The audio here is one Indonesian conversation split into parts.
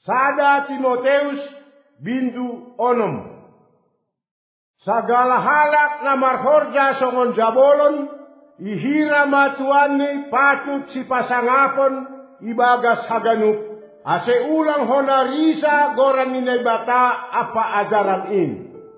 Sada Timoteus bindu onom. Sagala halak na marhorja songon jabolon, ihira matuani patut si pasangapon ibagas haganup. Ase ulang honarisa goran ninay bata apa ajaran in.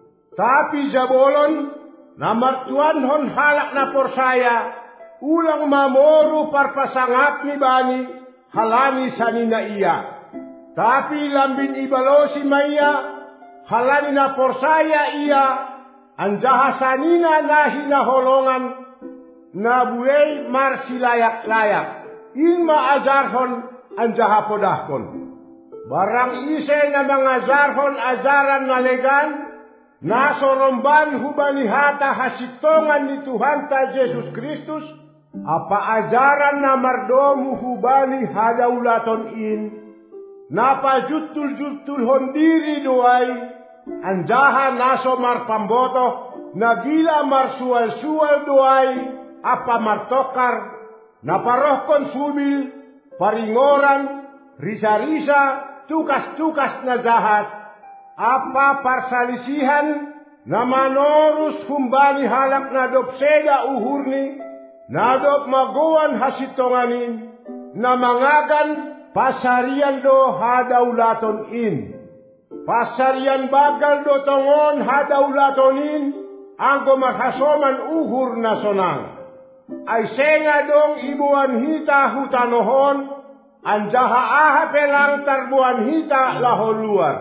Tapi jabolon na martuanhon halak na porsaya, ulang mamoru parpasangap ni bani halani sanina iya. Tapi lambin ibalosi maya halani na porsaya iya, anjaha sanina nahi na holongan na buey marsilayak-layak. Ilma ajarhon anjaha podahkon. Barang ise na mangajarhon ajaran na legan, nasoromban hubani hata hasitongan ni Tuhan ta Yesus Kristus, apa ajaran na mardomu hubani hadaulaton in, napajutul-jutul hondiri doai, anjaha naso marpamboto, nagila marsual-sual doai, apa martokar, naparohkon subil, paringoran, risa-risa, tukas-tukas na jahat, apa parsalisihan, na manorus humbani halak na dopseda uhurni, na dop magoan hasitonganin, na mangagan pasarian do hadaulaton in. Pasarian bagal do tongon hadaulatonin, anggo marhasoman uhur na sonang. Ay senga dong ibuan hita hutanohon, anjaha aha pelang tarbuan hita lahon luar.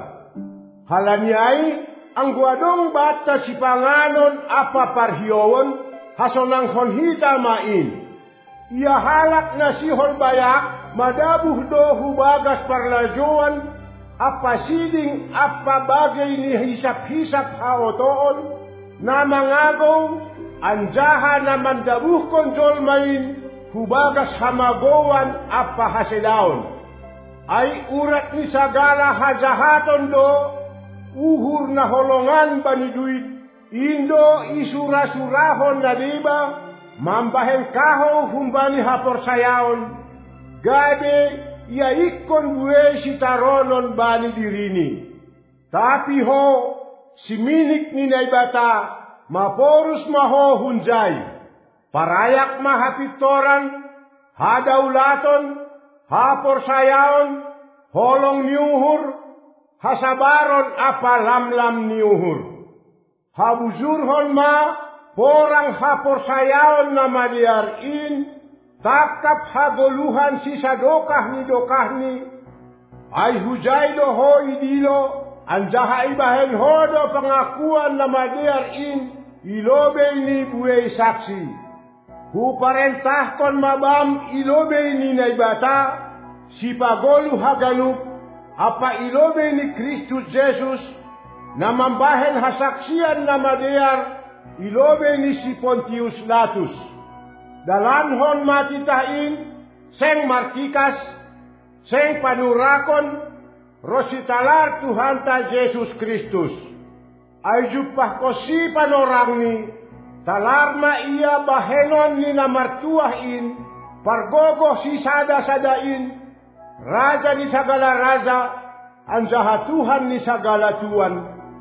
Halanyai, ang guadong bata si panganon apa parhiowon, hasonang hon hita main. Ia halak na sihol bayak, madabuh do hubagas parlajuan, apa siding apa bagay ni hisap-hisap haotoon, na mangagaw, anjaha na mandabuh konjol main, hubagas hamagowan apa hasedaon. Ay urat ni sagala hajahaton do, uhur na holongan bani duit, indo isura-surahon na diba, mambahen kaho humbani haporsayaon, gabe iaikon buwe si taronon bani dirini. Tapi ho, siminik ni naibata, maporus maho hunjay, parayak mahapitoran, hadaulaton, haporsayaon, holong niuhur, hasabaron apa lamlam niuhur. Habuzurhon ma, porang haporsayaon na madiar in, takap hagoluhan si sadokah ni, ay hujay do ho idilo, anjaha ibahen hodo pengakuan na madiar in, ilobey ni buwey saksi. Huparentahkon mabam ilobey ni naibata, si pagolu haganup, apa ilobey ni Kristus Jesus, na mambahen hasaksian na madiar, ilobey ni si Pontius Latus. Dalanhon matitain, seng martikas, seng panurakon, rositalar Tuhan ta Yesus Kristus. Ay jupah kosi panorang ni, talarma ia bahenon ni namartuahin, pargogo si sada-sadain, raja ni sagala raja, anjaha Tuhan ni sagala tuan.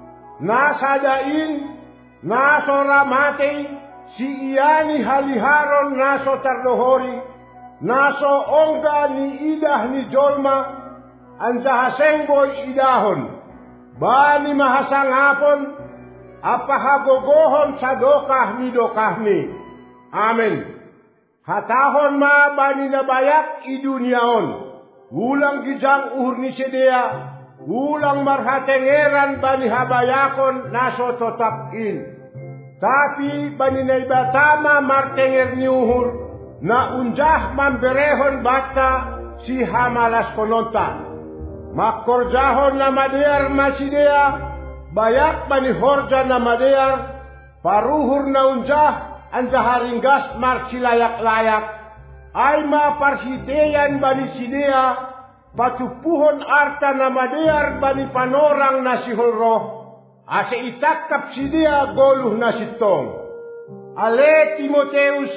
Nasadain, nasora matei, si iani haliharon naso tardohori, naso ongga ni idah ni jolma, anjaha sengboy idahon, bani mahasangapon, apa hagogohon sa dokah ni. Amen. Hatahon ma bani nabayak iduniaon, ulang gijang uhur ni sedea, ulang marhatengeran bani habayakon naso totap in. Tapi bani naibatama martenger ni uhur, na unjah mamberehon bata si hamalas kononta. Makorjahon na madear masidea, bayak bani horja na madear, paruhur na unjah anjaharinggas marsilayak-layak, ay maparsiteyan bani sidea, patupuhon arta na madear bani panorang na sihulroh, ase itakap sidia goluh na sitong. Ale Timoteus,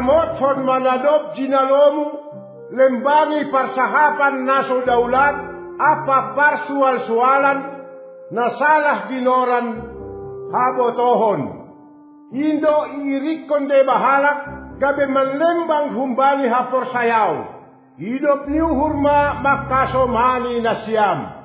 ramothon manadob jinalomu, lembangi parsahapan naso daulat, apa parsual-sualan na salah ginoran habotohon. Indo irikon de bahalak gabe manlembang humbani haporsayaw. Hidop niyo hurma makasomani na siyam.